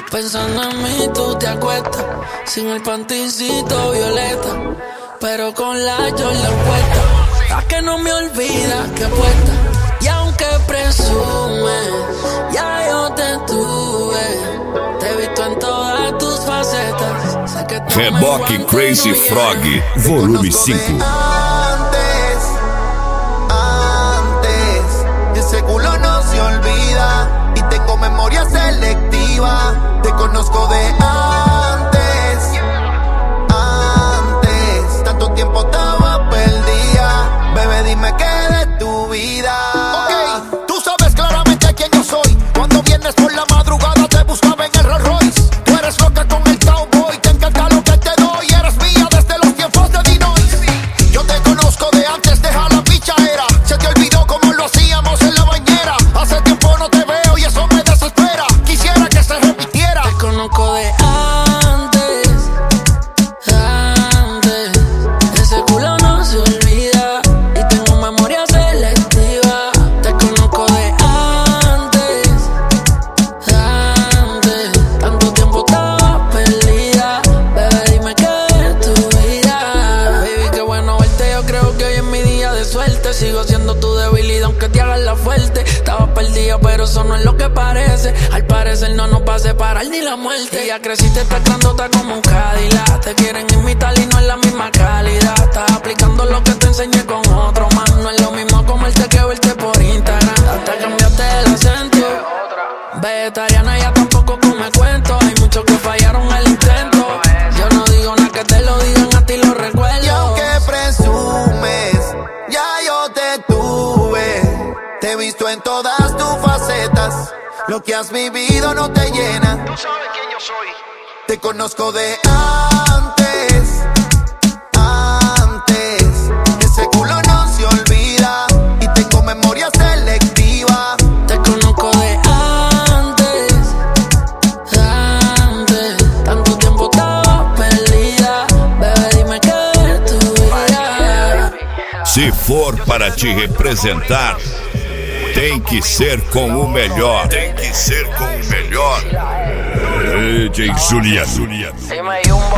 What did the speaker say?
Pensando en mí tú te acuestas, sin el panticito violeta, pero con la Jordan puesta. A que no me olvidas que puesta. Y aunque presumes, ya yo te tuve. Te he visto en todas tus facetas. Sé que Reboque Crazy Frog, volume 5. Antes, ese culo no se olvida. Y tengo memoria selectiva. Te conozco de antes, tanto tiempo estaba perdida. Bebé, dime qué de tu vida. Ok, tú sabes claramente quién yo soy. Cuando vienes por la madrugada te buscaba en el Rolls Royce. Tú eres loca con el cowboy, te encanta lo que te doy. Eres mía desde los tiempos de Dinois. Yo te conozco de antes, deja la pichadera. Se te olvidó cómo lo hacíamos en la bañera. Hace tiempo no te veo y eso me desespera. Quisiera que se repitiera. Te conozco de antes, ese culo no se olvida. Y tengo memoria selectiva. Te conozco de antes, tanto tiempo estaba perdida. Bebé, dime qué es tu vida. Baby, qué bueno verte, yo creo que hoy es mi día de suerte. Sigo siendo tu debilidad aunque te hagas la fuerte. Estaba perdida pero eso no es lo que parece. Al parecer no nos va a separar ni la muerte. Ya creciste, estás grandota como un Cadillac. Te quieren imitar y no es la misma calidad. Estás aplicando lo que te enseñé con otro man. No es lo mismo comerte que verte por Instagram. Hasta cambiaste el acento. Vegetariana ya tampoco come cuento. Hay muchos que fallaron el intento. Yo no digo nada que te lo digan a ti los recuerdos. Y aunque presumes, ya yo te tuve. Te he visto en todas tus facetas. Lo que has vivido no te llena. Tú sabes quién yo soy. Te conozco de antes. Ese culo no se olvida. Y tengo memoria selectiva. Te conozco de antes, tanto tiempo estaba perdida. Bebé, dime qué es tu vida. Se for para te representar, tem que ser com o melhor. Tem que ser com o melhor. DJ Juliano. Dime,